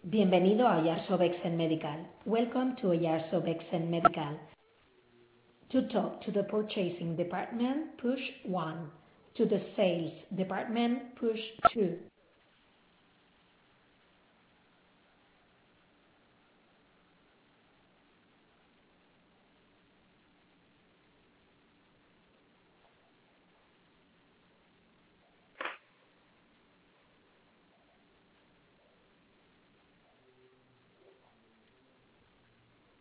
Bienvenido a Oyarzo Vexen Medical. Welcome to Oyarzo Vexen Medical. To talk to the purchasing department, push 1. To the sales department, push 2.